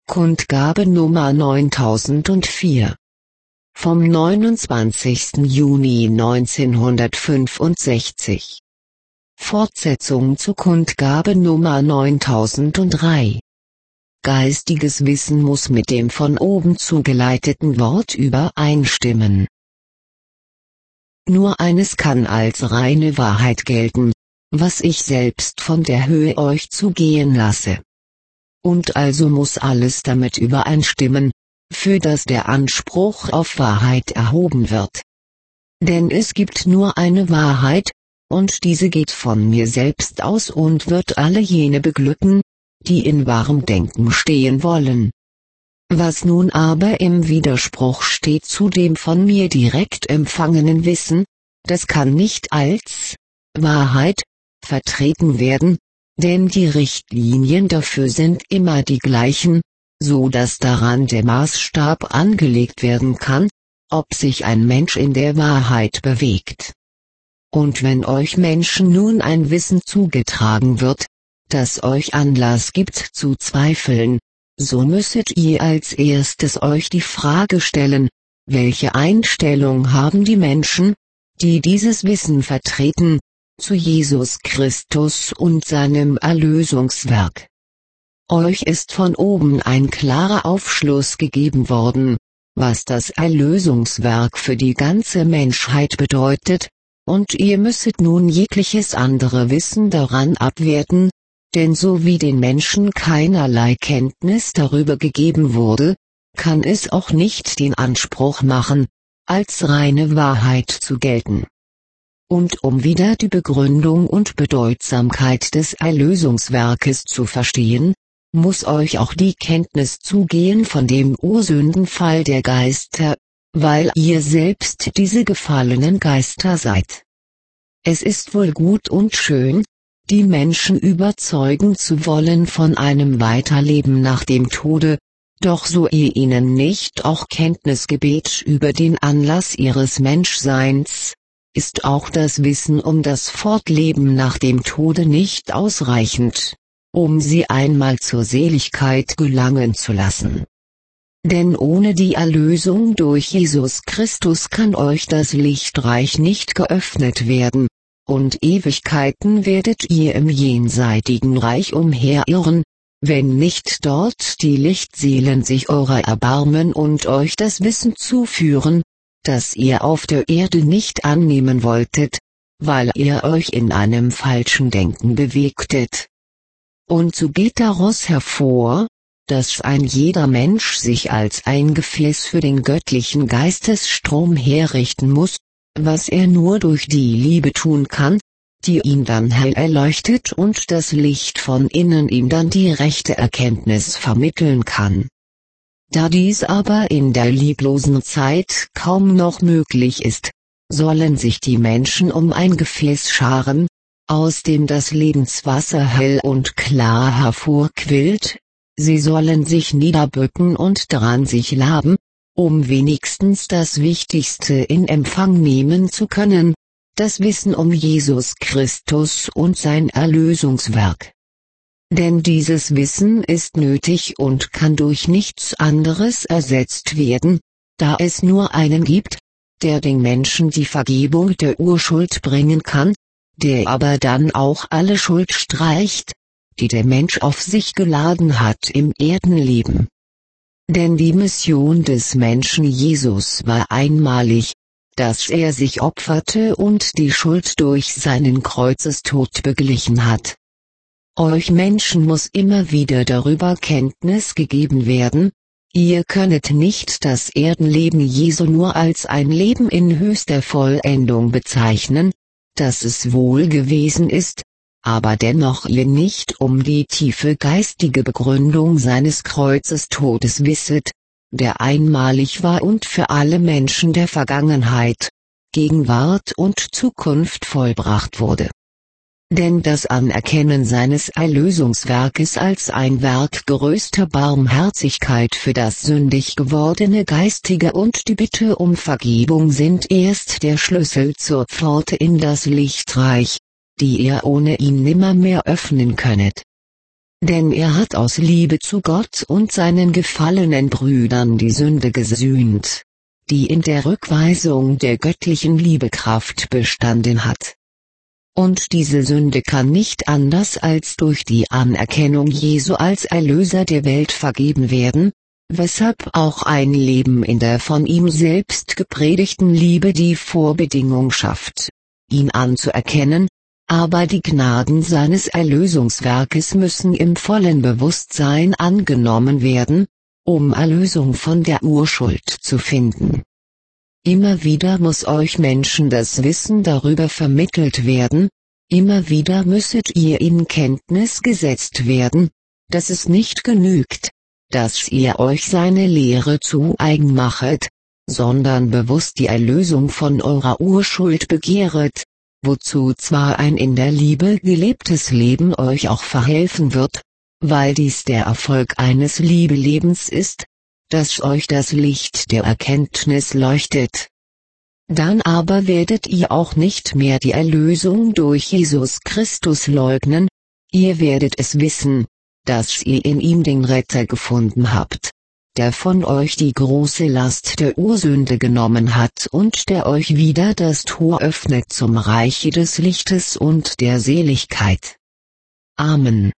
Kundgabe Nummer 9004 vom 29. Juni 1965. Fortsetzung zu Kundgabe Nummer 9003. Geistiges Wissen muss mit dem von oben zugeleiteten Wort übereinstimmen. Nur eines kann als reine Wahrheit gelten, was ich selbst von der Höhe euch zugehen lasse. Und also muss alles damit übereinstimmen, für das der Anspruch auf Wahrheit erhoben wird. Denn es gibt nur eine Wahrheit, und diese geht von mir selbst aus und wird alle jene beglücken, die in wahrem Denken stehen wollen. Was nun aber im Widerspruch steht zu dem von mir direkt empfangenen Wissen, das kann nicht als Wahrheit vertreten werden, denn die Richtlinien dafür sind immer die gleichen, so dass daran der Maßstab angelegt werden kann, ob sich ein Mensch in der Wahrheit bewegt. Und wenn euch Menschen nun ein Wissen zugetragen wird, das euch Anlass gibt zu zweifeln, so müsstet ihr als erstes euch die Frage stellen, welche Einstellung haben die Menschen, die dieses Wissen vertreten, zu Jesus Christus und seinem Erlösungswerk. Euch ist von oben ein klarer Aufschluss gegeben worden, was das Erlösungswerk für die ganze Menschheit bedeutet, und ihr müsset nun jegliches andere Wissen daran abwerten, denn so wie den Menschen keinerlei Kenntnis darüber gegeben wurde, kann es auch nicht den Anspruch machen, als reine Wahrheit zu gelten. Und um wieder die Begründung und Bedeutsamkeit des Erlösungswerkes zu verstehen, muss euch auch die Kenntnis zugehen von dem Ursündenfall der Geister, weil ihr selbst diese gefallenen Geister seid. Es ist wohl gut und schön, die Menschen überzeugen zu wollen von einem Weiterleben nach dem Tode, doch so ihr ihnen nicht auch Kenntnis gebet über den Anlass ihres Menschseins, ist auch das Wissen um das Fortleben nach dem Tode nicht ausreichend, um sie einmal zur Seligkeit gelangen zu lassen. Denn ohne die Erlösung durch Jesus Christus kann euch das Lichtreich nicht geöffnet werden, und Ewigkeiten werdet ihr im jenseitigen Reich umherirren, wenn nicht dort die Lichtseelen sich eurer erbarmen und euch das Wissen zuführen, das ihr auf der Erde nicht annehmen wolltet, weil ihr euch in einem falschen Denken bewegtet. Und so geht daraus hervor, dass ein jeder Mensch sich als ein Gefäß für den göttlichen Geistesstrom herrichten muss, was er nur durch die Liebe tun kann, die ihn dann hell erleuchtet und das Licht von innen ihm dann die rechte Erkenntnis vermitteln kann. Da dies aber in der lieblosen Zeit kaum noch möglich ist, sollen sich die Menschen um ein Gefäß scharen, aus dem das Lebenswasser hell und klar hervorquillt, sie sollen sich niederbücken und daran sich laben, um wenigstens das Wichtigste in Empfang nehmen zu können, das Wissen um Jesus Christus und sein Erlösungswerk. Denn dieses Wissen ist nötig und kann durch nichts anderes ersetzt werden, da es nur einen gibt, der den Menschen die Vergebung der Urschuld bringen kann, der aber dann auch alle Schuld streicht, die der Mensch auf sich geladen hat im Erdenleben. Denn die Mission des Menschen Jesus war einmalig, dass er sich opferte und die Schuld durch seinen Kreuzestod beglichen hat. Euch Menschen muss immer wieder darüber Kenntnis gegeben werden, ihr könnet nicht das Erdenleben Jesu nur als ein Leben in höchster Vollendung bezeichnen, das es wohl gewesen ist, aber dennoch ihr nicht um die tiefe geistige Begründung seines Kreuzestodes wisset, der einmalig war und für alle Menschen der Vergangenheit, Gegenwart und Zukunft vollbracht wurde. Denn das Anerkennen seines Erlösungswerkes als ein Werk größter Barmherzigkeit für das sündig gewordene Geistige und die Bitte um Vergebung sind erst der Schlüssel zur Pforte in das Lichtreich, die ihr ohne ihn nimmermehr öffnen könnet. Denn er hat aus Liebe zu Gott und seinen gefallenen Brüdern die Sünde gesühnt, die in der Rückweisung der göttlichen Liebekraft bestanden hat. Und diese Sünde kann nicht anders als durch die Anerkennung Jesu als Erlöser der Welt vergeben werden, weshalb auch ein Leben in der von ihm selbst gepredigten Liebe die Vorbedingung schafft, ihn anzuerkennen, aber die Gnaden seines Erlösungswerkes müssen im vollen Bewusstsein angenommen werden, um Erlösung von der Urschuld zu finden. Immer wieder muss euch Menschen das Wissen darüber vermittelt werden, immer wieder müsset ihr in Kenntnis gesetzt werden, dass es nicht genügt, dass ihr euch seine Lehre zu eigen machet, sondern bewusst die Erlösung von eurer Urschuld begehret, wozu zwar ein in der Liebe gelebtes Leben euch auch verhelfen wird, weil dies der Erfolg eines Liebelebens ist, dass euch das Licht der Erkenntnis leuchtet. Dann aber werdet ihr auch nicht mehr die Erlösung durch Jesus Christus leugnen, ihr werdet es wissen, dass ihr in ihm den Retter gefunden habt, der von euch die große Last der Ursünde genommen hat und der euch wieder das Tor öffnet zum Reiche des Lichtes und der Seligkeit. Amen.